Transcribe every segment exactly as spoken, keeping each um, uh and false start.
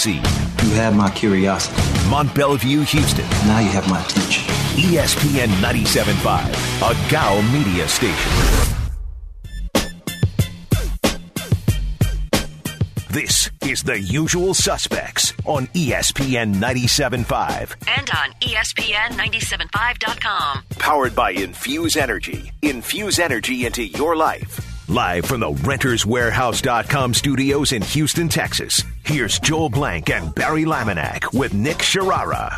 succeed. You have my curiosity. Mont Bellevue, Houston. Now you have my attention. E S P N ninety-seven point five, a G A O media station. This is The Usual Suspects on E S P N ninety-seven point five. And on E S P N ninety-seven point five dot com. Powered by Infuse Energy. Infuse energy into your life. Live from the Renters Warehouse dot com studios in Houston, Texas. Here's Joel Blank and Barry Laminack with Nick Sharara.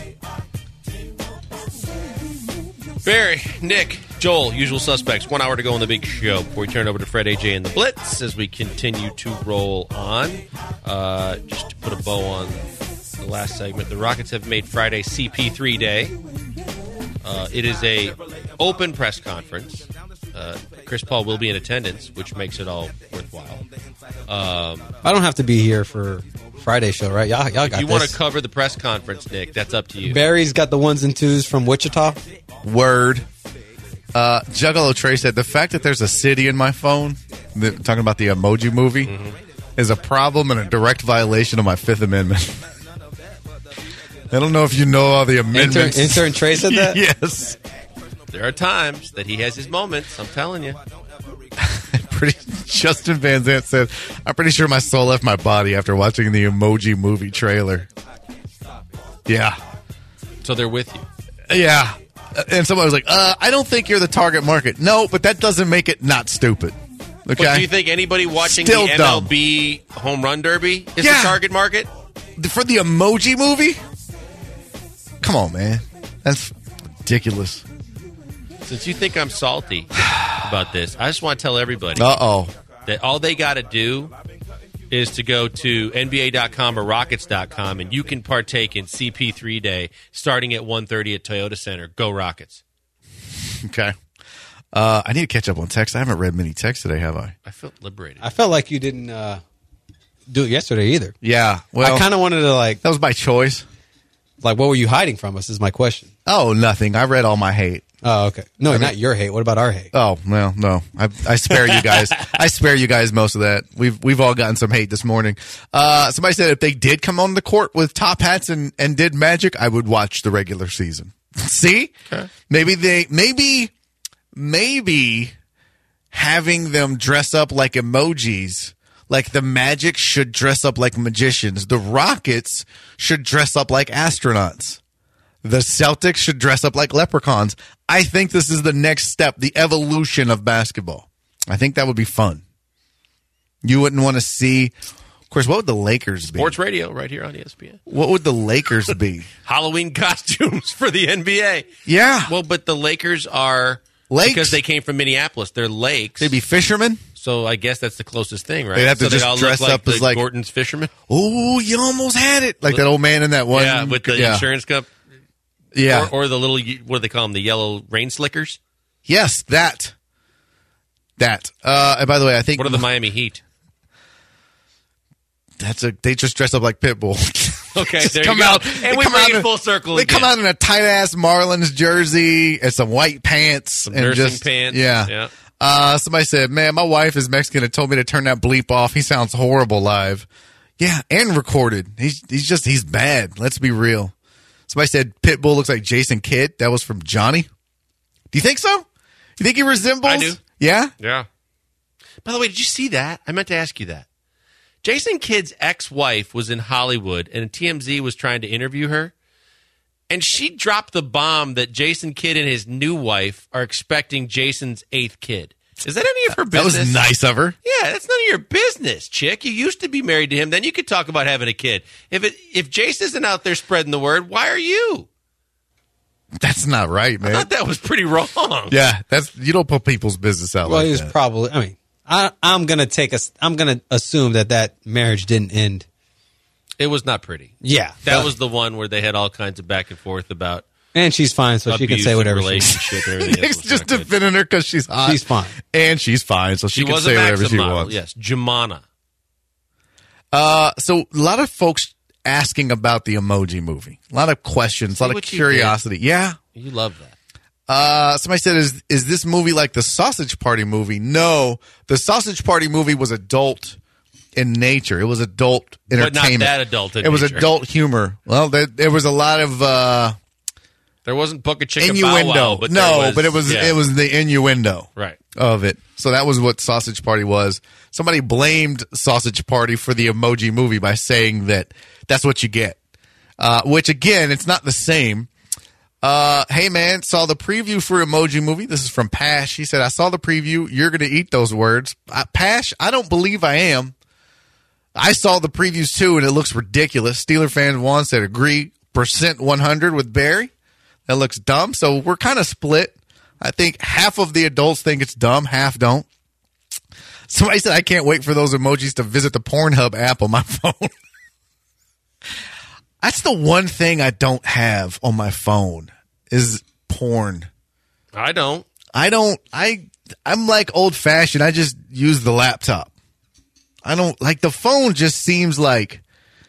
Barry, Nick, Joel, Usual Suspects. One hour to go on the big show before we turn over to Fred, A J, and the Blitz as we continue to roll on. Uh, just to put a bow on the last segment, the Rockets have made Friday C P three Day. Uh, it is a open press conference. Uh, Chris Paul will be in attendance, which makes it all worthwhile. Um, I don't have to be here for Friday show, right? Y'all, y'all got if you this. want to cover the press conference, Nick, that's up to you. Barry's got the ones and twos from Wichita. Word. Uh, Juggalo Trey said, the fact that there's a city in my phone, the, talking about the Emoji Movie, mm-hmm. is a problem and a direct violation of my Fifth Amendment. I don't know if you know all the amendments. Intern, intern Trey said that? Yes. There are times that he has his moments, I'm telling you. Pretty, Justin Van Zandt said, I'm pretty sure my soul left my body after watching the Emoji Movie trailer. Yeah. So they're with you. Yeah. And someone was like, uh, I don't think you're the target market. No, but that doesn't make it not stupid. Okay. But do you think anybody watching Still the M L B dumb. Home Run Derby is yeah. the target market? For the Emoji Movie? Come on, man. That's ridiculous. Since you think I'm salty about this, I just want to tell everybody Uh-oh. that all they got to do is to go to N B A dot com or Rockets dot com, and you can partake in C P three Day starting at one thirty at Toyota Center. Go Rockets. Okay. Uh, I need to catch up on text. I haven't read many texts today, have I? I felt liberated. I felt like you didn't uh, do it yesterday either. Yeah. Well, I kind of wanted to like... That was by choice. Like, what were you hiding from us is my question. Oh, nothing. I read all my hate. Oh, okay. No, I mean, not your hate. What about our hate? Oh, well, no. I, I spare you guys. I spare you guys most of that. We've we've all gotten some hate this morning. Uh, somebody said if they did come on the court with top hats and, and did magic, I would watch the regular season. See? Okay. Maybe they maybe maybe having them dress up like emojis, like the Magic should dress up like magicians. The Rockets should dress up like astronauts. The Celtics should dress up like leprechauns. I think this is the next step, the evolution of basketball. I think that would be fun. You wouldn't want to see, of course, what would the Lakers be? Sports radio right here on E S P N. What would the Lakers be? Halloween costumes for the N B A. Yeah. Well, but the Lakers are, Lakes? Because they came from Minneapolis, they're lakes. They'd be fishermen? So I guess that's the closest thing, right? They'd have to so just they all dress look like up as the like Gordon's fishermen. Oh, you almost had it. Like that old man in that one. Yeah, with the yeah. insurance company. Yeah. Or, or the little, what do they call them, the yellow rain slickers? Yes, that. That. Uh, and by the way, I think... What are the Miami Heat? That's a. They just dress up like Pitbull. Okay, just there come you go. out, and we come bring out it in, full circle They again. come out in a tight-ass Marlins jersey and some white pants. Some and nursing just, pants. Yeah. yeah. Uh, somebody said, man, my wife is Mexican and told me to turn that bleep off. He sounds horrible live. Yeah, and recorded. He's he's just, he's bad. Let's be real. Somebody said Pitbull looks like Jason Kidd. That was from Johnny. Do you think so? You think he resembles? I do. Yeah? Yeah. By the way, did you see that? I meant to ask you that. Jason Kidd's ex-wife was in Hollywood, and T M Z was trying to interview her, and she dropped the bomb that Jason Kidd and his new wife are expecting Jason's eighth kid. Is that any of her business? That was nice of her. Yeah, that's none of your business, chick. You used to be married to him. Then you could talk about having a kid. If it if Jason isn't out there spreading the word, why are you? That's not right, man. I thought that was pretty wrong. Yeah, that's you don't put people's business out well, like he was that. probably. I mean, I, I'm gonna take a. I'm gonna assume that that marriage didn't end. It was not pretty. Yeah, that was the one where they had all kinds of back and forth about. And she's fine, so she can say whatever she wants. Relationship and everything. Nick's just defending her because she's hot. She's fine. And she's fine, so she, She can was say a whatever Maxim she model, wants. yes. Jumana. Uh, so a lot of folks asking about the Emoji Movie. A lot of questions, a lot of what you curiosity. Yeah. You love that. Uh, somebody said, is is this movie like the Sausage Party movie? No. The Sausage Party movie was adult in nature. It was adult But not entertainment. that adult in It was nature. adult humor. Well, there, there was a lot of uh, There wasn't Book of Chicken Bow innuendo. Wow, but no, there was, but it was yeah. it was the innuendo Right. of it. So that was what Sausage Party was. Somebody blamed Sausage Party for the Emoji Movie by saying that that's what you get. Uh, which again, it's not the same. Uh, hey man, saw the preview for Emoji Movie. This is from Pash. He said, I saw the preview. You're going to eat those words. Uh, Pash, I don't believe I am. I saw the previews too, and it looks ridiculous. Steeler fan one said agree percent one hundred with Barry. That looks dumb. So we're kind of split. I think half of the adults think it's dumb, half don't. Somebody said, I can't wait for those emojis to visit the Pornhub app on my phone. That's the one thing I don't have on my phone is porn. I don't. I don't, I, I'm like old fashioned. I just use the laptop. I don't, like the phone just seems like,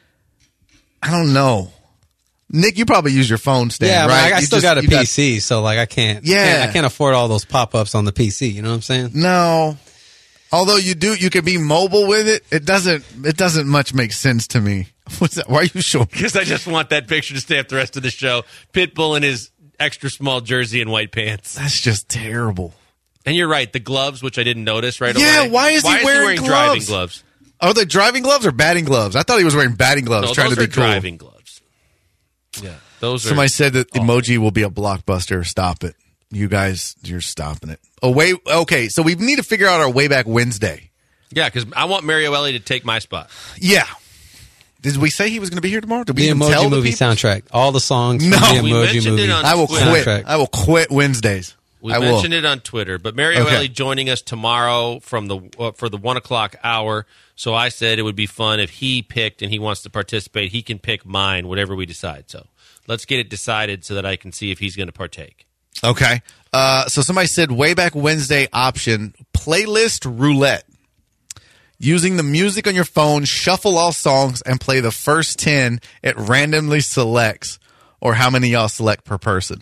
I don't know. Nick, you probably use your phone stand, Yeah, I, mean, right? I, I You still just- got a you P C, so like I can't. Yeah. can't- I can't afford all those pop ups on the P C. You know what I'm saying? No. Although you do, you can be mobile with it. It doesn't, it doesn't much make sense to me. What's that? Why are you showing? Because I just want that picture to stay up the rest of the show. Pitbull in his extra small jersey and white pants. That's just terrible. And you're right, the gloves, which I didn't notice right Yeah, away. why is he wearing gloves? driving gloves? Are they driving gloves or batting gloves? I thought he was wearing batting gloves, No, trying those to be are cool. driving gloves. Yeah, those are. Somebody said that awful. emoji will be a blockbuster. Stop it. You guys, you're stopping it. Oh, wait. Okay, so we need to figure out our way back Wednesday. Yeah, because I want Mario Ellie to take my spot. Yeah. Did we say he was going to be here tomorrow? Did we The even Emoji tell the Movie people? soundtrack. All the songs No, from the we Emoji mentioned it Movie. on I will Twitter. quit. I will quit Wednesdays. We I mentioned will. it on Twitter, but Mario Okay. Ellie joining us tomorrow from the uh, for the one o'clock hour. So I said it would be fun if he picked and he wants to participate. He can pick mine, whatever we decide. So let's get it decided so that I can see if he's going to partake. Okay. Uh, so somebody said way back Wednesday option, playlist roulette. Using the music on your phone, shuffle all songs and play the first ten it randomly selects, or how many y'all select per person.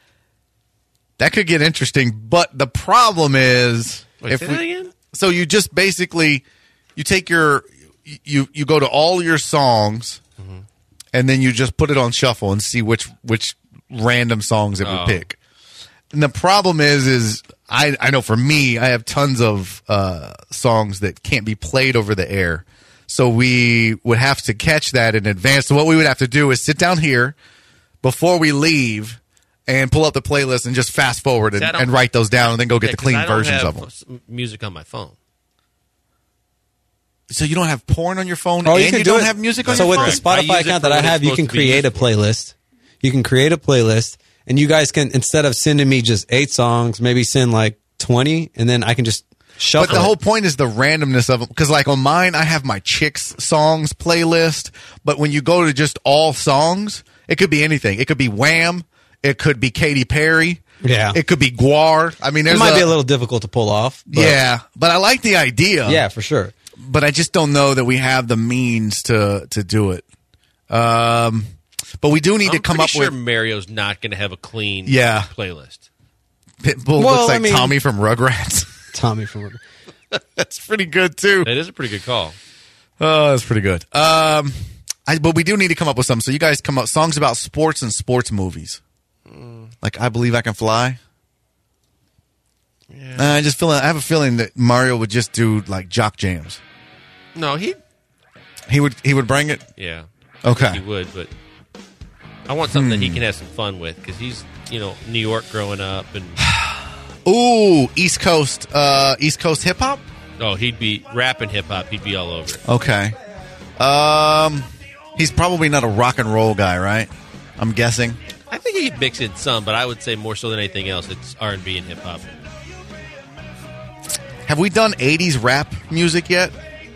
That could get interesting, but the problem is Wait, if say we, that again? so you just basically you take your you you go to all your songs Mm-hmm. and then you just put it on shuffle and see which which random songs it Oh. would pick. And the problem is, is I, I know for me, I have tons of uh, songs that can't be played over the air. So we would have to catch that in advance. So what we would have to do is sit down here before we leave and pull up the playlist and just fast forward and, See, I don't- and write those down and then go get Yeah, the 'cause clean I don't versions have of them. s- music on my phone. So you don't have porn on your phone Oh, and you can you do don't it. have music on so your with phone? the I use Spotify it account for that I what it's have, you supposed can to be create a used for. playlist. You can create a playlist, and you guys can, instead of sending me just eight songs, maybe send like twenty, and then I can just shuffle But the it. whole point is the randomness of them. Because, like, on mine, I have my Chicks songs playlist. But when you go to just all songs, it could be anything. It could be Wham. It could be Katy Perry. Yeah. It could be Guar. I mean, It there's might be a little difficult to pull off. But yeah, but I like the idea. Yeah, for sure. But I just don't know that we have the means to to do it. Um, but we do need I'm to come pretty up sure with. Mario's not going to have a clean Yeah. playlist. Pitbull Well, looks like I mean- Tommy from Rugrats. Tommy from That's pretty good too. It is a pretty good call. Oh, that's pretty good. Um, I, but we do need to come up with something. So you guys come up songs about sports and sports movies. Like I Believe I Can Fly. Yeah. Uh, I just feel. I have a feeling that Mario would just do like jock jams. No, he. He would. He would bring it. Yeah. Okay. He would, but I want something Hmm. that he can have some fun with because he's, you know, New York growing up, and Ooh, East Coast. Uh, East Coast hip hop. oh, he'd be rapping hip hop. He'd be all over it. Okay. Um, he's probably not a rock and roll guy, right? I'm guessing. I think he'd mix in some, but I would say more so than anything else, it's R and B and hip hop. Have we done eighties rap music yet?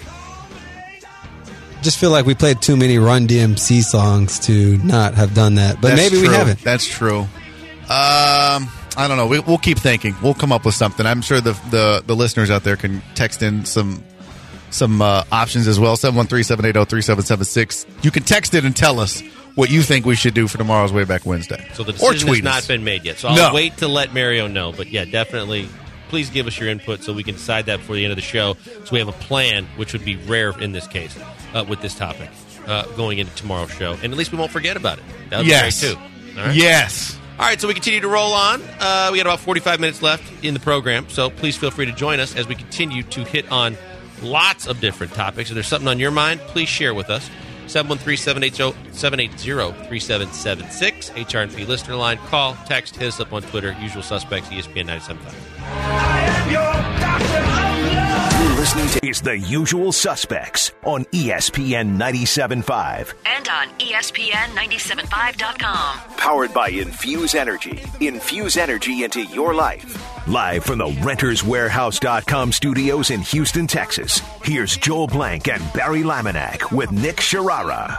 Just feel like we played too many Run D M C songs to not have done that. But That's maybe true. we haven't. That's true. Um, I don't know. We, we'll keep thinking. We'll come up with something. I'm sure the the, the listeners out there can text in some some uh, options as well. seven one three, seven eight zero, three seven seven six. You can text it and tell us what you think we should do for tomorrow's Way Back Wednesday. So the or decision tweet has us. not been made yet. So I'll No. wait to let Mario know. But yeah, definitely please give us your input so we can decide that before the end of the show. So we have a plan, which would be rare in this case uh, with this topic uh, going into tomorrow's show. And at least we won't forget about it. That would Yes. be great, too. All right? Yes. All right, so we continue to roll on. Uh, we got about forty-five minutes left in the program, so please feel free to join us as we continue to hit on lots of different topics. If there's something on your mind, please share with us. seven one three, seven eight zero, three seven seven six, H R and P listener line. Call, text, hit us up on Twitter. Usual suspects, E S P N ninety-seven point five. You're listening to is The Usual Suspects on E S P N ninety-seven point five. And on E S P N nine seven five dot com. Powered by Infuse Energy. Infuse energy into your life. Live from the Renters Warehouse dot com studios in Houston, Texas. Here's Joel Blank and Barry Laminack with Nick Sharara.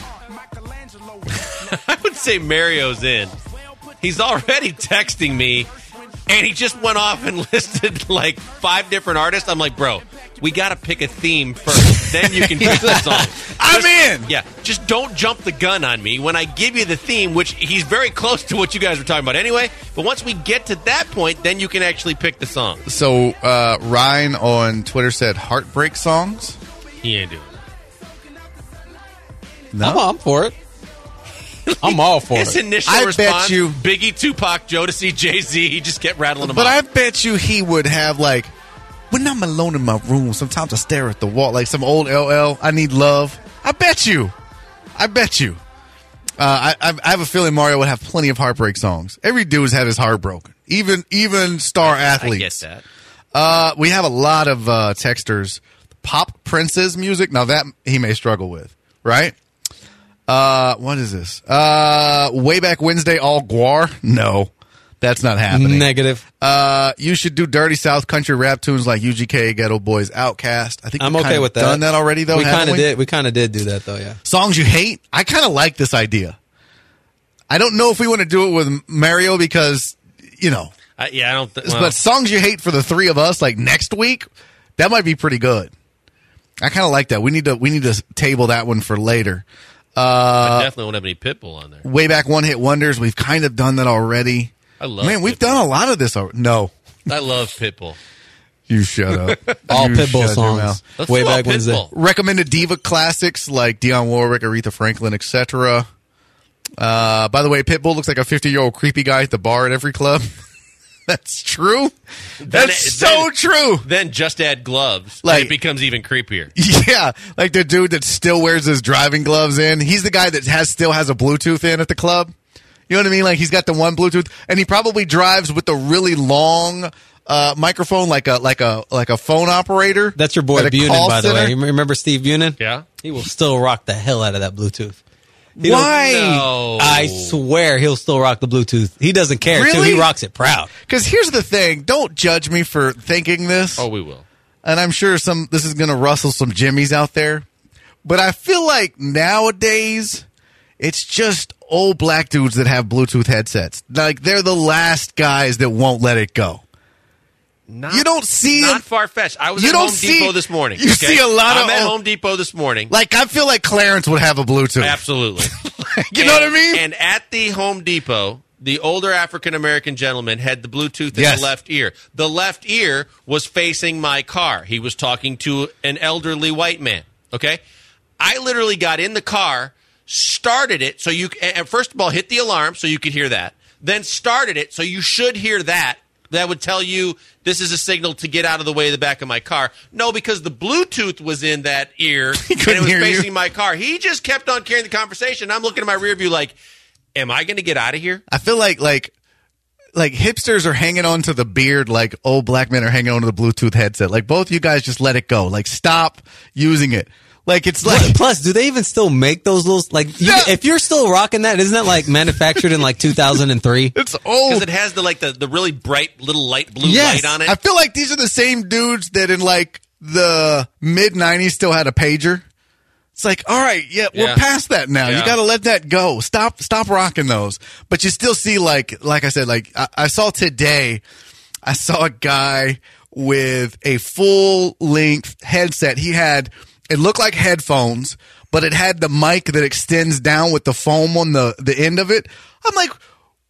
I would say Mario's in. He's already texting me, and he just went off and listed like five different artists. I'm like, bro, we got to pick a theme first. Then you can pick the song. I'm Just- in. Yeah, just don't jump the gun on me when I give you the theme, which he's very close to what you guys were talking about anyway. But once we get to that point, then you can actually pick the song. So uh, Ryan on Twitter said heartbreak songs. He ain't doing it. No, I'm, I'm for it. I'm all for His it. initial I bet response, you- Biggie, Tupac, Jodeci, Jay-Z, he just kept rattling them but I off. bet you he would have like, when I'm alone in my room, sometimes I stare at the wall, like some old L L. I need love. I bet you. I bet you. Uh, I, I have a feeling Mario would have plenty of heartbreak songs. Every dude's had his heart broken. Even even star I athletes. get that. Uh, we have a lot of uh, texters. Pop Princess music. Now that he may struggle with, right? Uh, what is this? Uh, way back Wednesday, all Guar. No, that's not happening. Negative. Uh, you should do dirty South country rap tunes like U G K, Ghetto Boys, Outkast. I think I'm we've okay kinda with that. Done that already though. We haven't kind of we? did. We kind of did do that though. Yeah. Songs you hate. I kind of like this idea. I don't know if we want to do it with Mario because you know, I, yeah, I don't. Th- well, but songs you hate for the three of us, like next week, that might be pretty good. I kind of like that. We need to we need to table that one for later. I definitely won't have any Pitbull on there. Way back one hit wonders. We've kind of done that already. I love Man, we've Pitbull. done a lot of this already. No, I love Pitbull. you shut up. All You Pitbull shut your songs. mouth. Let's Way do all back Wednesday. Pitbull. Recommended diva classics like Dionne Warwick, Aretha Franklin, et cetera. Uh, by the way, Pitbull looks like a fifty-year-old creepy guy at the bar at every club. That's true. That's it- so then- true. Then just add gloves. Like- and it becomes even creepier. Yeah, like the dude that still wears his driving gloves in. He's the guy that has still has a Bluetooth in at the club. You know what I mean? Like he's got the one Bluetooth, and he probably drives with a really long uh, microphone, like a like a like a phone operator. That's your boy at a Bunin, call by the way. center. You remember Steve Bunin? Yeah. He will still rock the hell out of that Bluetooth. He Why? No. I swear he'll still rock the Bluetooth. He doesn't care too. Really? He rocks it proud. Because here's the thing: don't judge me for thinking this. Oh, we will. And I'm sure some this is going to rustle some jimmies out there. But I feel like nowadays it's just old black dudes that have Bluetooth headsets. Like they're the last guys that won't let it go. Not, You don't see not him- far fetched. I was You at don't Home see- Depot this morning. you see a lot of I'm at old- Home Depot this morning. Like I feel like Clarence would have a Bluetooth. Absolutely. You know what I mean? And at the Home Depot, the older African American gentleman had the Bluetooth in Yes. the left ear. The left ear was facing my car. He was talking to an elderly white man. Okay? I literally got in the car, started it so you and first of all hit the alarm so you could hear that. Then started it so you should hear that. That would tell you this is a signal to get out of the way of the back of my car. No, because the Bluetooth was in that ear and it couldn't was hear you. facing my car. He just kept on carrying the conversation. I'm looking at my rear view like, am I going to get out of here? I feel like like like hipsters are hanging on to the beard like old black men are hanging on to the Bluetooth headset. Like both you guys just let it go. Like stop using it. Like it's like Plus, do they even still make those little like? You, No. If you're still rocking that, isn't that like manufactured in like two thousand three? it's Because old. it has the like the, the really bright little light blue Yes. light on it. I feel like these are the same dudes that in like the mid nineties still had a pager. It's like, all right, yeah, we're Yeah. past that now. You Yeah. got to let that go. Stop, stop rocking those. But you still see, like, like I said, like I, I saw today, I saw a guy with a full length headset. He had, it looked like headphones, but it had the mic that extends down with the foam on the the end of it. I'm like,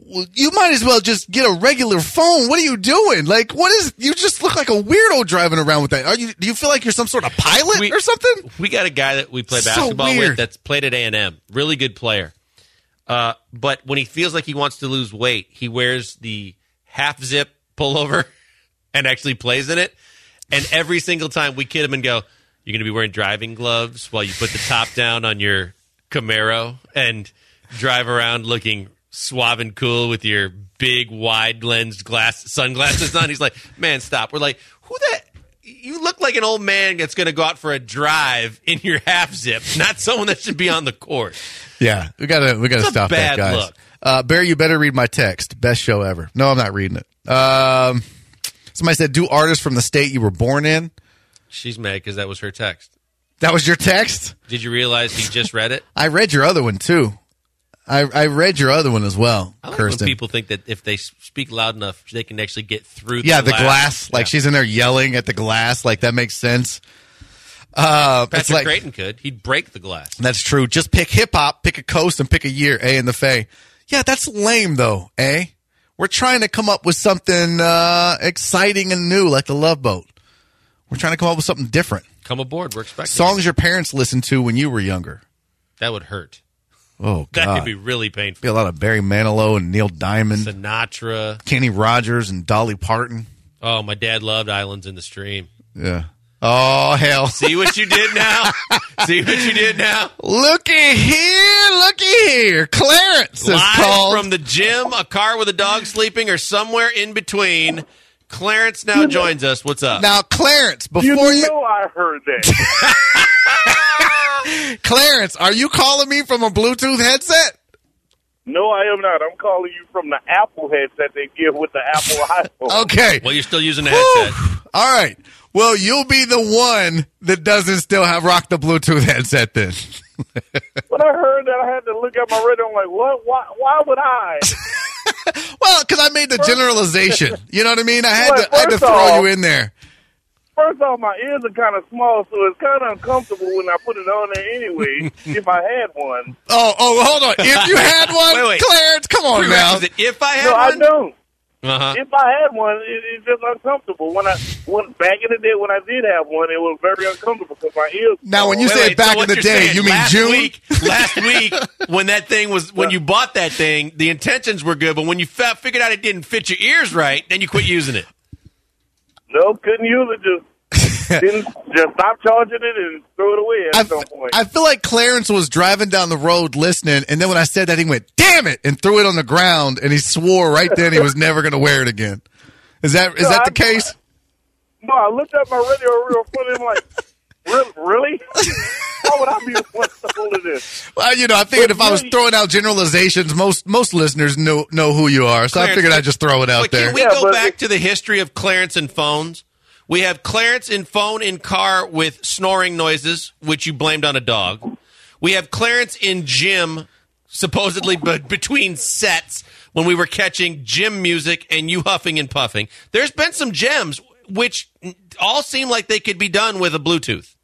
well, you might as well just get a regular phone. What are you doing? Like, what is, you just look like a weirdo driving around with that. Are you, do you feel like you're some sort of pilot We- or something? We got a guy that we play So basketball weird. with that's played at A and M. Really good player. Uh, but when he feels like he wants to lose weight, he wears the half zip pullover and actually plays in it. And every single time we kid him and go, you're going to be wearing driving gloves while you put the top down on your Camaro and drive around looking suave and cool with your big wide lensed glass sunglasses on. He's like, man, stop. We're like, who that? You look like an old man that's going to go out for a drive in your half zip, not someone that should be on the court. Yeah, we gotta we gotta It's a stop bad that, guys. look. Uh, Barry, you better read my text. Best show ever. No, I'm not reading it. Um, somebody said, "Do artists from the state you were born in?" She's mad because that was her text. That was your text. Did you realize he just read it? I read your other one too. I I read your other one as well, I like Kirsten. when people think that if they speak loud enough, they can actually get through the yeah, the glass. glass. Like Yeah. she's in there yelling at the glass. Like that makes sense. Uh, it's Patrick like, Creighton could. He'd break the glass. That's true. Just pick hip hop, pick a coast, and pick a year. A in the Fae. Yeah, that's lame though. A. We're trying to come up with something uh, exciting and new, like the Love Boat. We're trying to come up with something different. Come aboard. We're expecting Songs it. your parents listened to when you were younger. That would hurt. Oh That God, could be really painful. be a lot of Barry Manilow and Neil Diamond, Sinatra. Kenny Rogers and Dolly Parton. Oh, my dad loved Islands in the Stream. Yeah. Oh hell. See what you did now? See what you did now? Looky here, looky here. Clarence is Live called. from the gym, a car with a dog sleeping, or somewhere in between. Clarence now joins us. What's up? Now, Clarence, You before you, know I heard that. Clarence, are you calling me from a Bluetooth headset? No, I am not. I'm calling you from the Apple headset they give with the Apple iPhone. Okay. Well, you're still using the Whew. headset. All right. Well, you'll be the one that doesn't still have rock the Bluetooth headset then. When I heard that, I had to look at my radio. I'm like, what? Why, why would I? Well, because I made the generalization. You know what I mean? I had Well, to, I had to first throw off- you in there. First off, my ears are kind of small, so it's kind of uncomfortable when I put it on there anyway, if I had one. Oh, oh, hold on. If you had one, Wait, wait. Clarence, come on now. Prerequisite. If I had No, I one, don't. uh-huh. If I had one, it, it's just uncomfortable. When I when back in the day when I did have one, it was very uncomfortable because my ears. Now, when you Wait, say wait, back so in what the you're day, saying, you mean last June? Week, last week, when that thing was, when you bought that thing, the intentions were good, but when you fa- figured out it didn't fit your ears right, then you quit using it. no, couldn't use it. Just didn't just stop charging it and throw it away at I, some f- point. I feel like Clarence was driving down the road listening, and then when I said that, he went, damn it, and threw it on the ground, and he swore right then he was never going to wear it again. Is that is No, that I- the case? No, I looked at my radio real funny. I'm like, really? really? Why would I be responsible to this? Well, you know, I figured But if I was really- throwing out generalizations, most most listeners know know who you are, so I Clarence, figured I'd just throw it out But there. can we Yeah, go but back it- to the history of Clarence and phones? We have Clarence in phone in car with snoring noises, which you blamed on a dog. We have Clarence in gym, supposedly be- between sets, when we were catching gym music and you huffing and puffing. There's been some gems which all seem like they could be done with a Bluetooth.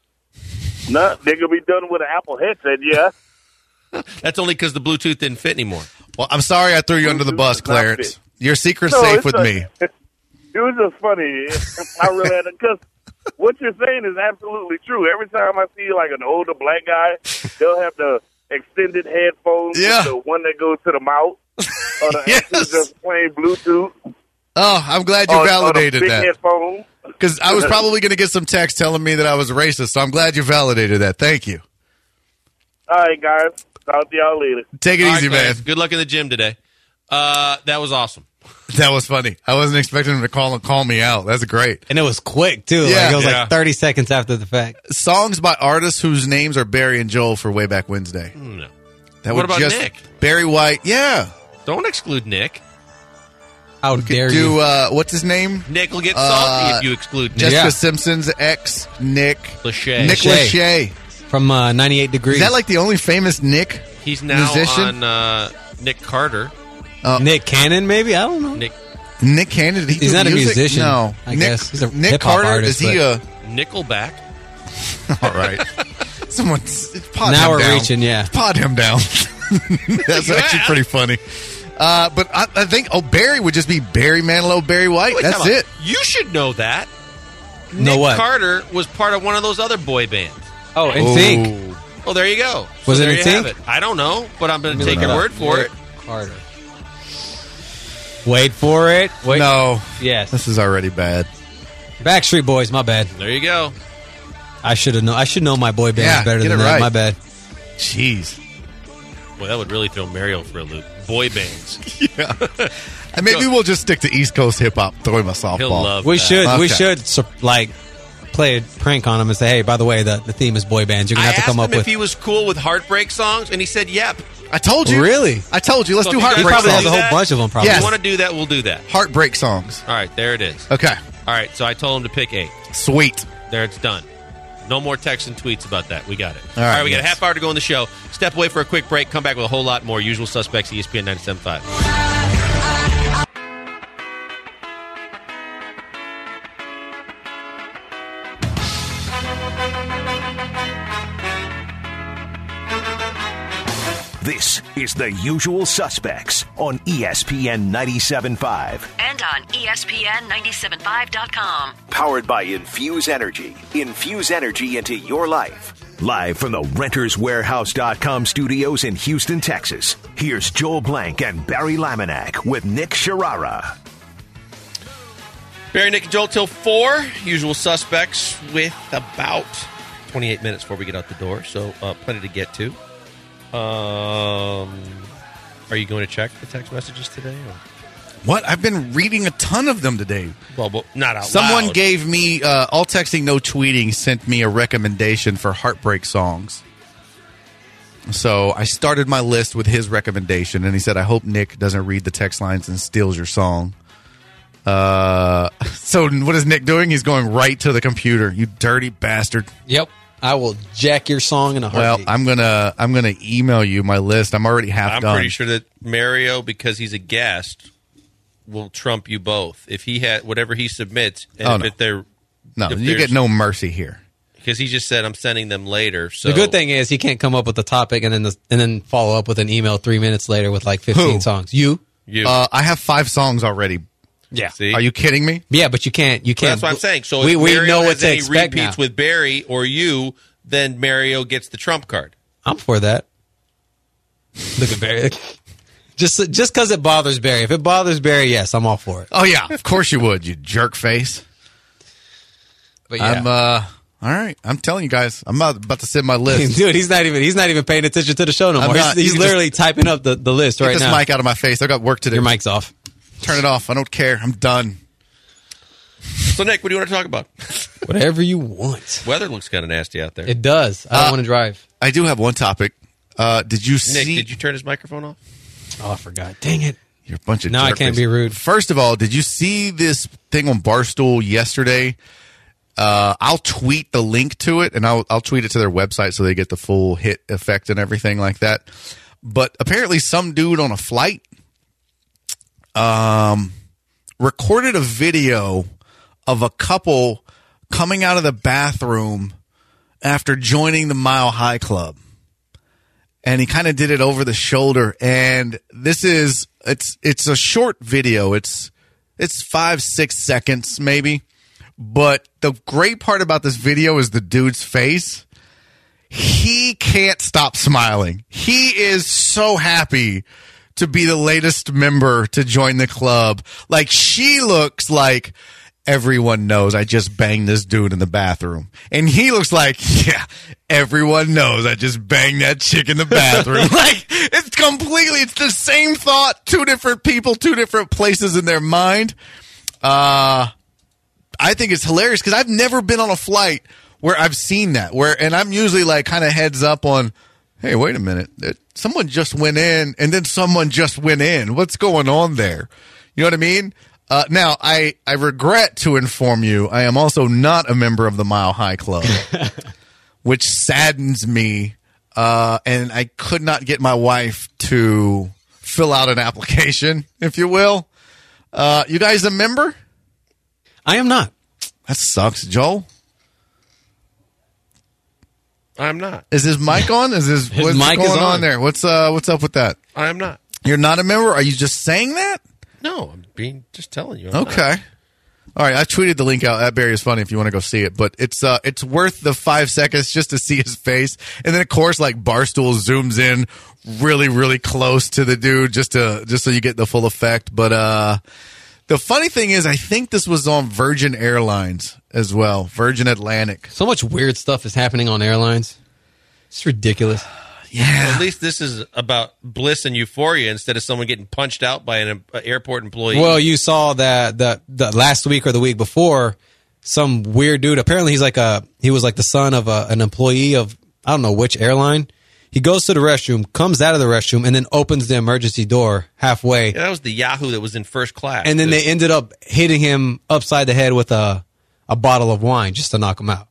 No, they could be done with an Apple headset. Yeah. That's only because the Bluetooth didn't fit anymore. Well, I'm sorry I threw you under the bus, Bluetooth does not Clarence. fit. Your secret's No, safe it's with a- me. It was just funny. I really had to, because what you're saying is absolutely true. Every time I see like an older black guy, they'll have the extended headphones, Yeah. the one that goes to the mouth, or the Yes. actual just plain Bluetooth. Oh, I'm glad you or, validated or the big that. headphones. Because I was probably going to get some text telling me that I was racist, so I'm glad you validated that. Thank you. All right, guys. Talk to y'all later. Take it All right, easy, man. Clarence, good luck in the gym today. Uh, that was awesome. That was funny. I wasn't expecting him to call call me out. That's great. And it was quick, too. Yeah. like, it was Yeah. like thirty seconds after the fact. Songs by artists whose names are Barry and Joel for Way Back Wednesday. No. That What would about just Nick? Barry White. Yeah. Don't exclude Nick. How dare Do you? uh, what's his name? Nick will get Uh, salty if you exclude Nick. Jessica Yeah. Simpson's ex, Nick. Lachey. Nick Lachey. Lachey. From uh, ninety-eight Degrees. Is that like the only famous Nick? He's now musician? on uh, Nick Carter. Nick Cannon, maybe? I don't know. Nick Nick Cannon? Did he He's do not a music? musician, No. I Nick, guess. He's a Nick hip-hop Carter? artist, Is he a... Nickelback. All right. Someone... Pod Now him we're down. reaching, yeah. Pod him down. That's actually pretty funny. Uh, but I, I think oh Barry would just be Barry Manilow, Barry White. Wait, That's time out. it. You should know that. Know Nick what? Carter was part of one of those other boy bands. Oh, N Sync. Well, there you go. So Was it there N you Sync? have it. I don't know, but I'm going to Let me take look your it word up. for Nick it. Carter. Wait for it. Wait. No. Yes. This is already bad. Backstreet Boys. My bad. There you go. I should have known. I should know my boy bands Yeah, better get than it that. right. My bad. Jeez. Well, that would really throw Mario for a loop. Boy bands. Yeah. And maybe we'll just stick to East Coast hip hop. Throw him a softball. He'll love We that. should. We Okay. should sur- like play a prank on him and say, "Hey, by the way, the, the theme is boy bands. You're gonna I have to asked come him up if with." he was cool with heartbreak songs, and he said, "Yep." I told you. Really? I told you. Let's So do if you guys He heartbreak probably songs. has a whole that? bunch of them. Probably. If Yes. you want to do that, we'll do that. Heartbreak songs. All right, there it is. Okay. All right, so I told him to pick eight. Sweet. There, it's done. No more texts and tweets about that. We got it. All right, we got a yes. half hour to go in the show. Step away for a quick break. Come back with a whole lot more. Usual Suspects, E S P N ninety-seven point five. This is The Usual Suspects on E S P N ninety-seven point five. And on E S P N ninety-seven point five dot com. Powered by Infuse Energy. Infuse energy into your life. Live from the Renters Warehouse dot com studios in Houston, Texas. Here's Joel Blank and Barry Laminack with Nick Sharara. Barry, Nick, and Joel till four. Usual Suspects with about twenty-eight minutes before we get out the door. So uh, plenty to get to. Um, are you going to check the text messages today? Or? What? I've been reading a ton of them today. Well, but not out Someone loud. gave me, uh, all texting, no tweeting, sent me a recommendation for heartbreak songs. So I started my list with his recommendation, and he said, I hope Nick doesn't read the text lines and steals your song. Uh, so what is Nick doing? He's going right to the computer. You dirty bastard. Yep. I will jack your song in a Well, heartbeat. I'm gonna I'm gonna email you my list. I'm already half I'm done. pretty sure that Mario, because he's a guest, will trump you both. If he had whatever he submits, and Oh, if no. it, they're No, if you there's- get no mercy here. because he just said I'm sending them later. So The good thing is he can't come up with the topic and then the, and then follow up with an email three minutes later with like fifteen Who? songs. You? you Uh, I have five songs already. Yeah. see. Are you kidding me? Yeah, but you can't. You Well, can't. that's what I'm saying. So we if we Mario know what has to any expect now. repeats with Barry or you, then Mario gets the trump card. I'm for that. Look at Barry. Just just because it bothers Barry. If it bothers Barry, yes, I'm all for it. Oh yeah, of course you would. You jerk face. But yeah. I'm uh all right. I'm telling you guys, I'm about, about to send my list. Dude, he's not even he's not even paying attention to the show no I'm more. not. He's, You he's can literally typing up the, the list Get right this now. mic out of my face. I got work to do. Your mic's off. Turn it off. I don't care. I'm done. So Nick, what do you want to talk about? Whatever you want. Weather looks kind of nasty out there. It does. I don't Uh, want to drive. I do have one topic. Uh, did you Nick, see? did you turn his microphone off? Oh, I forgot. Dang it. You're a bunch of. Now I jerk can't faces. be rude. First of all, did you see this thing on Barstool yesterday? Uh, I'll tweet the link to it, and I'll I'll tweet it to their website so they get the full hit effect and everything like that. But apparently, some dude on a flight, um, recorded a video of a couple coming out of the bathroom after joining the Mile High Club. And he kind of did it over the shoulder. And this is, it's, it's a short video. It's, it's five, six seconds maybe. But the great part about this video is the dude's face. He can't stop smiling. He is so happy to be the latest member to join the club. Like, she looks like everyone knows I just banged this dude in the bathroom. And he looks like, yeah, everyone knows I just banged that chick in the bathroom. Like, it's completely, it's the same thought, two different people, two different places in their mind. Uh, I think it's hilarious because I've never been on a flight where I've seen that. Where, and I'm usually like kind of heads up on, hey, wait a minute, someone just went in and then someone just went in. What's going on there? You know what I mean? Uh, now, I, I regret to inform you, I am also not a member of the Mile High Club, which saddens me. Uh, and I could not get my wife to fill out an application, if you will. Uh, you guys a member? I am not. That sucks, Joel. I'm not. Is his mic on? Is his, His what's mic going is on. on. there? What's uh what's up with that? I'm not. You're not a member? Are you just saying that? No, I'm being just telling you. I'm Okay. not. All right, I tweeted the link out. That Barry is funny if you want to go see it, but it's uh, it's worth the five seconds just to see his face, and then of course, like Barstool zooms in really, really close to the dude just to just so you get the full effect. But uh, the funny thing is, I think this was on Virgin Airlines as well, Virgin Atlantic. So much weird stuff is happening on airlines. It's ridiculous. Yeah, Well, at least this is about bliss and euphoria instead of someone getting punched out by an uh, airport employee. Well, you saw that the, the last week or the week before, some weird dude. Apparently, he's like a he was like the son of a, an employee of I don't know which airline. He goes to the restroom, comes out of the restroom, and then opens the emergency door halfway. Yeah, that was the Yahoo that was in first class. And then The- they ended up hitting him upside the head with a a bottle of wine just to knock him out.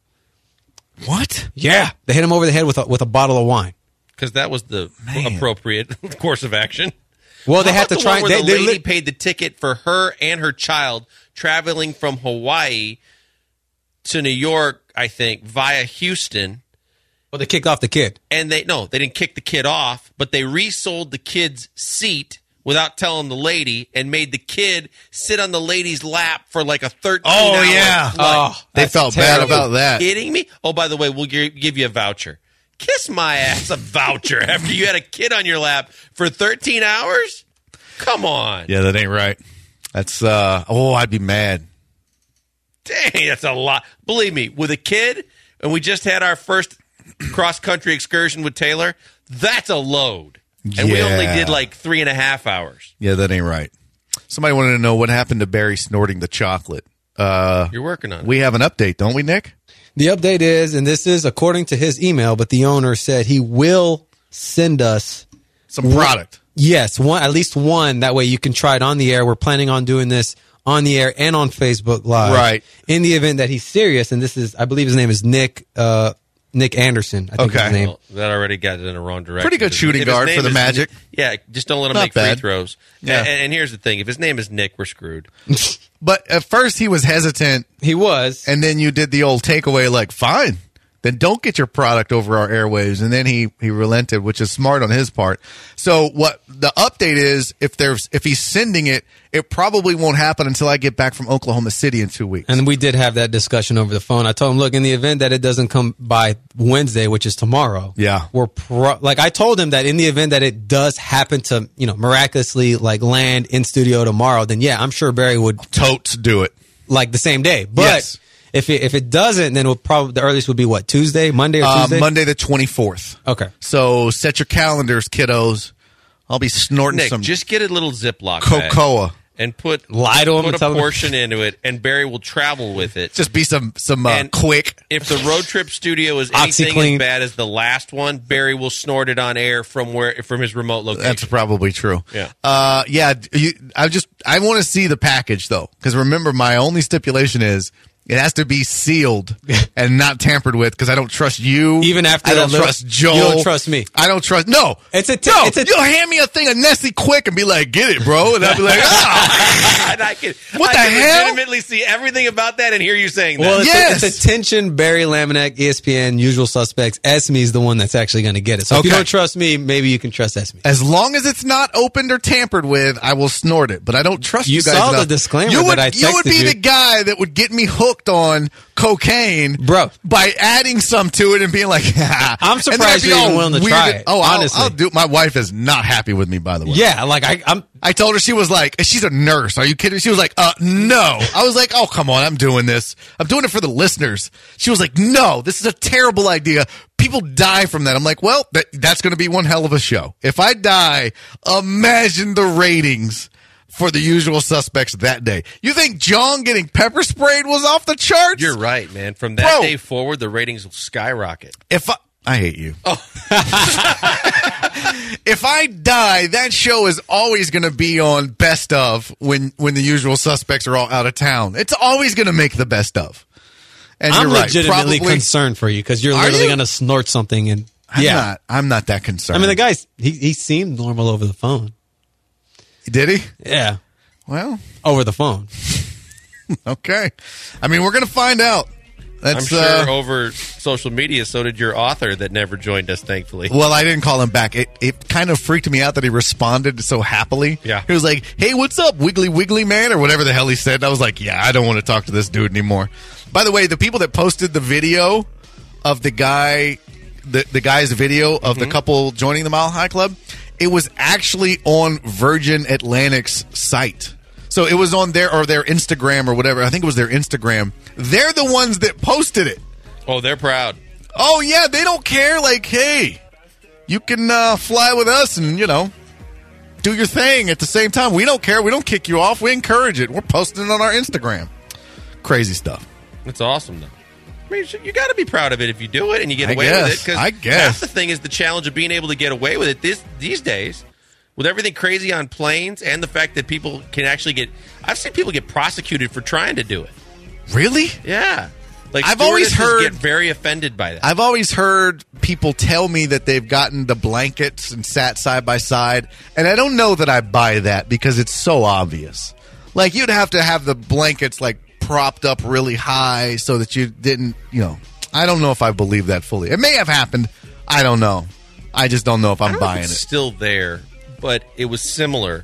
what? Yeah, they hit him over the head with a, with a bottle of wine. because that was the Man. appropriate course of action. Well, they How had to about the try. one where They, the they lady lit- paid the ticket for her and her child traveling from Hawaii to New York, I think, via Houston. well, they kicked off the kid. And they no, they didn't kick the kid off, but they resold the kid's seat without telling the lady and made the kid sit on the lady's lap for like a thirteen Oh, hour yeah. flight. Oh, They that's felt terrible. bad about that. Kidding me? Oh, by the way, we'll gi- give you a voucher. Kiss my ass a voucher after you had a kid on your lap for thirteen hours? Come on. Yeah, that ain't right. That's uh oh, I'd be mad. Dang, that's a lot. Believe me, with a kid, and we just had our first cross-country excursion with Taylor, that's a load. And we only Yeah. did like three and a half hours. Yeah, that ain't right. Somebody wanted to know what happened to Barry snorting the chocolate. Uh You're working on it. we have an update, don't we, Nick? The update is, and this is according to his email, but the owner said he will send us Some product. yes, one at least one. That way you can try it on the air. We're planning on doing this on the air and on Facebook Live. Right. In the event that he's serious, and this is, I believe his name is Nick. Uh, Nick Anderson. I think Okay. his name. Well, that already got it in the wrong direction. Pretty good If shooting his guard name for the is- Magic. Yeah, just don't let him Not make bad. free throws. Yeah. And, and here's the thing: if his name is Nick, we're screwed. But at first he was hesitant, He was. and then you did the old takeaway, like, fine, then don't get your product over our airwaves. And then he he relented, which is smart on his part. So what the update is, if there's if he's sending it, it probably won't happen until I get back from Oklahoma City in two weeks. And we did have that discussion over the phone. I told him, look, in the event that it doesn't come by Wednesday, which is tomorrow, Yeah. we're pro- like I told him that in the event that it does happen to, you know, miraculously like land in studio tomorrow, then yeah, I'm sure Barry would Totes do it. like the same day. But Yes. if it, if it doesn't, then we'll probably the earliest would be what, Tuesday, Monday, or Uh, Tuesday? Monday the twenty-fourth. Okay. So set your calendars, kiddos. I'll be snorting Nick, some just get a little Ziploc bag cocoa. and put Lie to him put and a tell him- portion into it, and Barry will travel with it. Just be some some uh, And quick. If the road trip studio is anything OxyClean. as bad as the last one, Barry will snort it on air from where from his remote location. That's probably true. Yeah. Uh, yeah. You, I just I want to see the package though, because remember, my only stipulation is it has to be sealed and not tampered with, because I don't trust you. Even after I don't that little- trust Joel. you don't trust me. I don't trust. No, It's a t- no. it's a- you'll hand me a thing of Nestle Quick and be like, "Get it, bro," and I'll be like, "Ah." And I can, What I the can hell? legitimately see everything about that and hear you saying that. Well, it's, Yes. a, it's attention, Barry Laminack, E S P N, Usual Suspects. Esme is the one that's actually going to get it. So if you Okay. don't trust me, maybe you can trust Esme. As long as it's not opened or tampered with, I will snort it. But I don't trust you, You guys saw the enough. disclaimer you would, that I You would texted be you. the guy that would get me hooked on cocaine, Bro. by adding some to it and being like, I'm and then surprised I'd be you're even all willing to weird. try it, Oh, I'll, honestly. I'll do. My wife is not happy with me, by the way. Yeah, like I, I'm. I told her, she was like, she's a nurse. Are you kidding? She was like, uh, no. I was like, oh, come on. I'm doing this. I'm doing it for the listeners. She was like, no, this is a terrible idea. People die from that. I'm like, well, that, that's going to be one hell of a show. If I die, imagine the ratings for the Usual Suspects that day. You think John getting pepper sprayed was off the charts? You're right, man. From that Bro. day forward, the ratings will skyrocket. If I, I hate you. If I die, that show is always going to be on Best Of when when the Usual Suspects are all out of town. It's always going to make the Best Of. And I'm you're right. legitimately Probably, concerned for you because you're Are literally you? going to snort something and I'm yeah. not. I'm not that concerned. I mean, the guy's he he seemed normal over the phone. Did he? Yeah, Well, over the phone. okay. I mean, we're going to find out. That's, I'm sure uh, over social media, so did your author that never joined us, thankfully. Well, I didn't call him back. It it kind of freaked me out that he responded so happily. Yeah. He was like, hey, what's up, Wiggly Wiggly Man, or whatever the hell he said. And I was like, yeah, I don't want to talk to this dude anymore. By the way, the people that posted the video of the guy, the, the guy's video of Mm-hmm. the couple joining the Mile High Club, it was actually on Virgin Atlantic's site. So it was on their, or their Instagram or whatever. I think it was their Instagram. They're the ones that posted it. Oh, they're proud. Oh, yeah, they don't care. Like, hey, you can uh, fly with us and, you know, do your thing at the same time. We don't care. We don't kick you off. We encourage it. We're posting it on our Instagram. Crazy stuff. That's awesome, though. I mean, you got to be proud of it if you do it and you get I away guess. with it. 'cause I guess. half the thing is the challenge of being able to get away with it this, these days. With everything crazy on planes and the fact that people can actually get... I've seen people get prosecuted for trying to do it. Really? Yeah. Like, I've always stewardesses heard- get very offended by that. I've always heard people tell me that they've gotten the blankets and sat side by side, and I don't know that I buy that because it's so obvious. Like, you'd have to have the blankets, like, propped up really high so that you didn't, you know... I don't know if I believe that fully. It may have happened. I don't know. I just don't know if I I'm don't know if buying it's it. still there, but it was similar.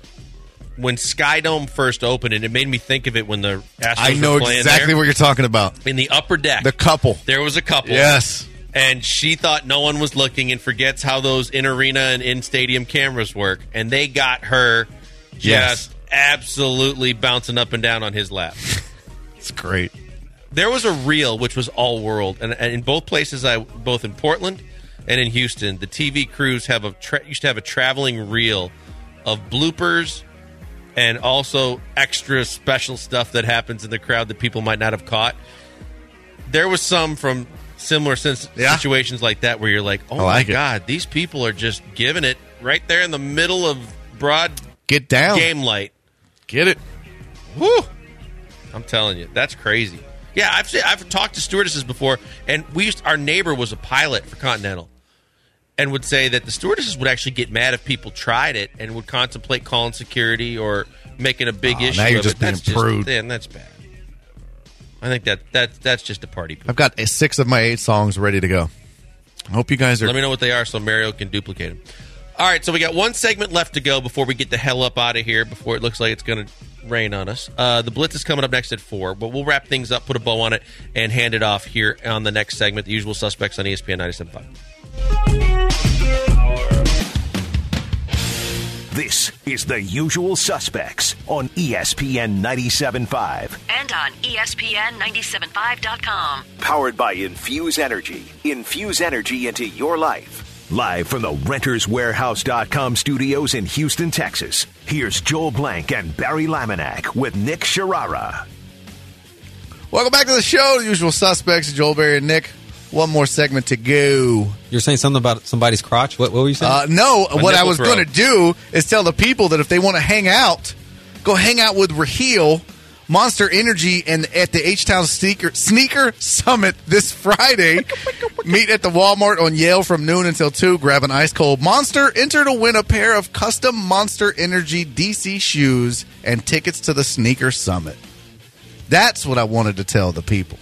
When Skydome first opened, and it made me think of it when the Astros I know were playing exactly there. what you're talking about. In the upper deck. The couple. There was a couple. Yes. And she thought no one was looking and forgets how those in-arena and in-stadium cameras work. And they got her just Yes. absolutely bouncing up and down on his lap. It's great. There was a reel, which was all world. And, and in both places, I both in Portland and in Houston, the T V crews have a tra- used to have a traveling reel of bloopers and also extra special stuff that happens in the crowd that people might not have caught. There was some from similar sens- Yeah. situations like that where you're like, oh I like my it. God, these people are just giving it right there in the middle of broad Get down. game light. Get it. Whew. I'm telling you, that's crazy. Yeah, I've seen, I've talked to stewardesses before, and we used our neighbor was a pilot for Continental, and would say that the stewardesses would actually get mad if people tried it and would contemplate calling security or making a big Oh, issue now you're of just it. That's being prude. Just, yeah, that's bad. I think that that that's just a party poop. I've got six of my eight songs ready to go. I hope you guys are. Let me know what they are so Mario can duplicate them. All right, so we got one segment left to go before we get the hell up out of here, before it looks like it's going to rain on us. Uh, the Blitz is coming up next at four, but we'll wrap things up, put a bow on it, and hand it off here on the next segment, The Usual Suspects on E S P N ninety-seven point five. This is The Usual Suspects on E S P N ninety-seven point five. And on E S P N ninety-seven five dot com. Powered by Infuse Energy. Infuse energy into your life. Live from the Renters Warehouse dot com studios in Houston, Texas. Here's Joel Blank and Barry Laminack with Nick Sharara. Welcome back to the show. The Usual Suspects, Joel, Barry, and Nick. One more segment to go. You're saying something about somebody's crotch? What, what were you saying? Uh, no, A what I nipple was throw. going to do is tell the people that if they want to hang out, go hang out with Raheel, Monster Energy, and at the H-Town Sneaker, Sneaker Summit this Friday. Meet at the Walmart on Yale from noon until two. Grab an ice-cold Monster. Enter to win a pair of custom Monster Energy D C shoes and tickets to the Sneaker Summit. That's what I wanted to tell the people.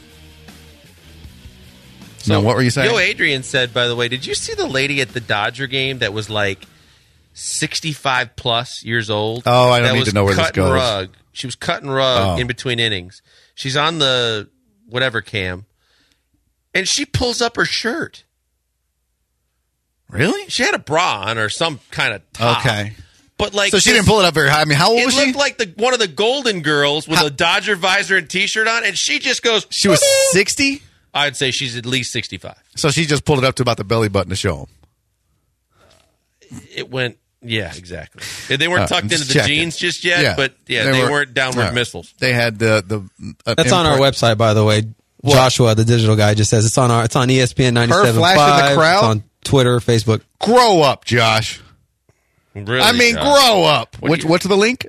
So, what were you saying? Yo, Adrian said, by the way, did you see the lady at the Dodger game that was like sixty-five plus years old? Oh, I don't that need was to know where this cutting goes. Rug. She was cutting rug Oh. in between innings. She's on the whatever cam, and she pulls up her shirt. Really? She had a bra on or some kind of top. Okay. But like, So she this- didn't pull it up very high. I mean, how old It was looked she? like the one of the Golden Girls with How- a Dodger visor and T-shirt on, and she just goes. She was "Woo-hoo." sixty? I'd say she's at least sixty-five. So she just pulled it up to about the belly button to show him. It went, yeah, exactly. They weren't Uh, tucked I'm into just the checking. jeans just yet, but yeah, they, were- weren't downward yeah. missiles. They had the the. Uh, That's on our import- website, by the way. What? Joshua, the digital guy, just says it's on our. It's on E S P N ninety-seven point flashing the five. crowd? It's on Twitter, Facebook. Grow up, Josh. Really, I mean, Josh. grow up. What Which, do you- what's the link?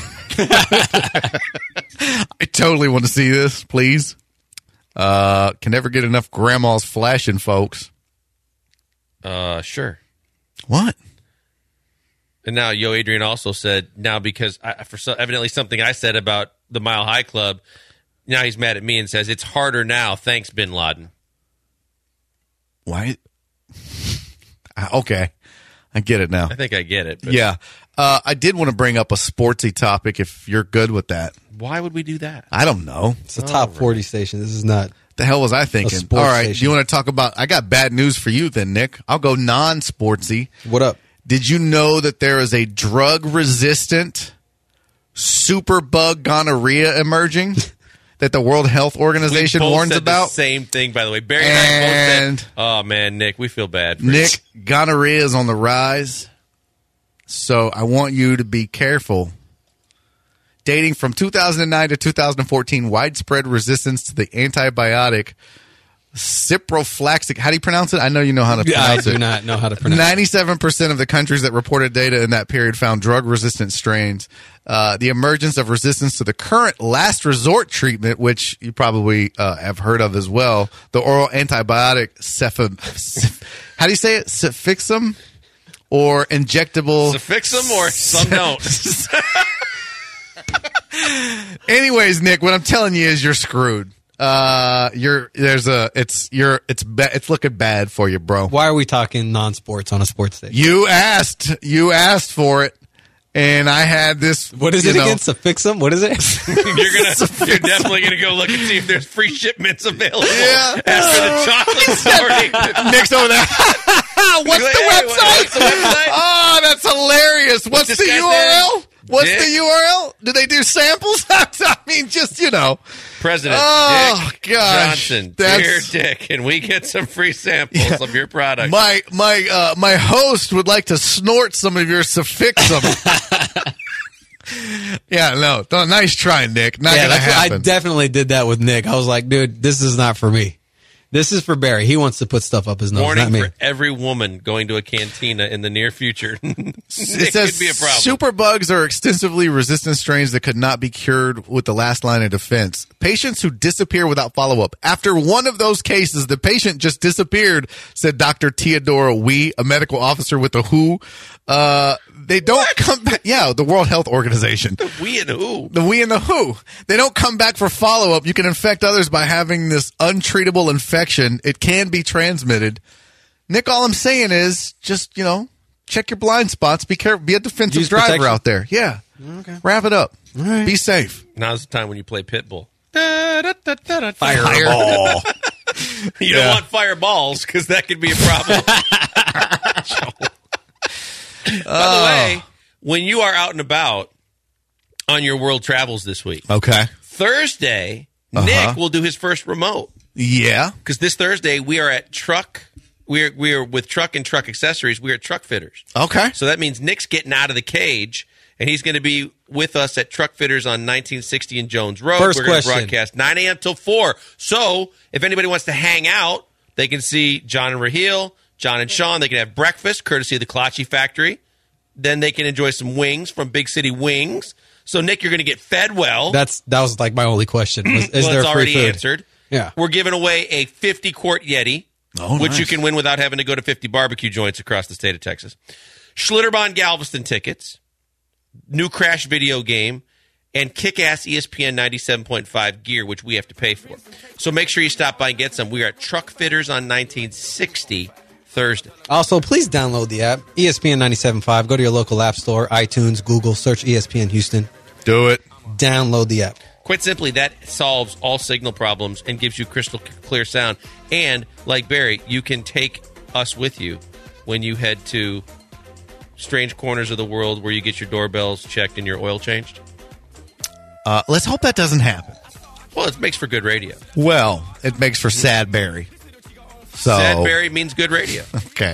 I totally want to see this, please. Uh, can never get enough grandma's flashing, folks. Uh, sure. What? And now, Yo Adrian also said now because I, for so, evidently something I said about the Mile High Club. Now he's mad at me and says, it's harder now. Thanks, Bin Laden. Why? Okay. I get it now. I think I get it. But Yeah. Uh, I did want to bring up a sportsy topic if you're good with that. why would we do that? I don't know. It's a top forty station. This is not. The hell was I thinking? A sports All right. station. Do you want to talk about? I got bad news for you then, Nick. I'll go non-sportsy. What up? Did you know that there is a drug-resistant superbug gonorrhea emerging that the World Health Organization We both warns said about? the same thing, by the way. Barry and, I both And- said, oh, man, Nick, we feel bad for Nick, you. gonorrhea is on the rise. So I want you to be careful. Dating from two thousand nine to two thousand fourteen, widespread resistance to the antibiotic ciprofloxacin. How do you pronounce it? I know you know how to I pronounce do it. not know how to pronounce. ninety-seven percent of the countries that reported data in that period found drug-resistant strains. Uh, the emergence of resistance to the current last resort treatment, which you probably uh, have heard of as well, the oral antibiotic cefam. How do you say it? Cefixim? Or injectable. So fix them or some don't. Anyways, Nick, what I'm telling you is you're screwed. Uh, you're there's a it's you're it's ba- it's looking bad for you, bro. Why are we talking non-sports on a sports station? You asked, you asked for it, and I had this. What is you it know, again? Suffixum? What is it? you're gonna, you're definitely gonna go look and see if there's free shipments available. Yeah. After the chocolate story. Nick's over there. What's the Hey, website? what's the website? Oh, that's hilarious. What's this the guy's U R L? name? What's Dick? the U R L? Do they do samples? I mean, just you know. President Oh, Dick gosh. Johnson, That's- dear Dick, can we get some free samples Yeah. of your product? My my uh, my host would like to snort some of your suffixum. Yeah, no, no, nice try, Nick. Not yeah, gonna that's what- I happen. definitely did that with Nick. I was like, dude, this is not for me. This is for Barry. He wants to put stuff up his nose, Warning not me. for every woman going to a cantina in the near future. It it says could be a problem. superbugs are extensively resistant strains that could not be cured with the last line of defense. Patients who disappear without follow-up. After one of those cases, the patient just disappeared, said Doctor Theodora Wee, a medical officer with the W H O. Uh, they don't come back. Yeah, the World Health Organization. we and who? The we and the who. They don't come back for follow-up. You can infect others by having this untreatable infection. It can be transmitted. Nick, all I'm saying is just, you know, check your blind spots. Be careful. Be a defensive Use driver protection. out there. Yeah. Okay. Wrap it up. right. Be safe. Now's the time when you play Pitbull. Fireball. You Yeah. don't want fireballs because that could be a problem. By the way, when you are out and about on your world travels this week, Okay. Thursday, Uh-huh. Nick will do his first remote. Yeah. Because this Thursday we are at Truck. We're we're with Truck and Truck Accessories. We're at Truck Fitters. Okay. So that means Nick's getting out of the cage, and he's going to be with us at Truck Fitters on nineteen sixty and Jones Road. First We're going to question. broadcast nine a.m. till four. So if anybody wants to hang out, they can see John and Raheel, John and Sean. They can have breakfast, courtesy of the Kolache Factory. Then they can enjoy some wings from Big City Wings. So Nick, you're going to get fed well. That's that was like my only question. Was, is well, there it's free already food? answered. Yeah. We're giving away a fifty quart Yeti, Oh, which nice. you can win without having to go to fifty barbecue joints across the state of Texas. Schlitterbahn Galveston tickets, new Crash video game, and kick-ass E S P N ninety-seven point five gear, which we have to pay for. So make sure you stop by and get some. We are at Truck Fitters on nineteen sixty Thursday. Also, please download the app, E S P N ninety-seven point five. Go to your local app store, iTunes, Google, search E S P N Houston. Do it. Download the app. Quite simply, that solves all signal problems and gives you crystal clear sound. And, like Barry, you can take us with you when you head to strange corners of the world where you get your doorbells checked and your oil changed. Uh, let's hope that doesn't happen. Well, it makes for good radio. Well, it makes for sad Barry. So Sad Barry means good radio. Okay.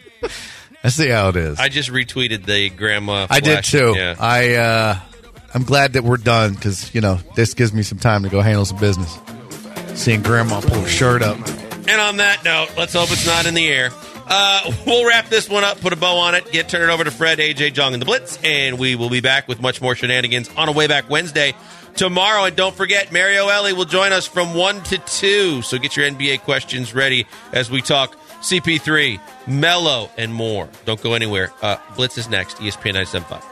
Let's see how it is. I just retweeted the grandma. I did flash- too. Yeah. I uh, I'm glad that we're done because you know this gives me some time to go handle some business. Seeing Grandma pull her shirt up. And on that note, let's hope it's not in the air. Uh, we'll wrap this one up, put a bow on it, get turn it over to Fred, A J, Jong, and the Blitz, and we will be back with much more shenanigans on a Way Back Wednesday tomorrow. And don't forget, Mario Ellie will join us from one to two. So get your N B A questions ready as we talk C P three, Melo, and more. Don't go anywhere. Uh, Blitz is next, E S P N ninety-seven point five.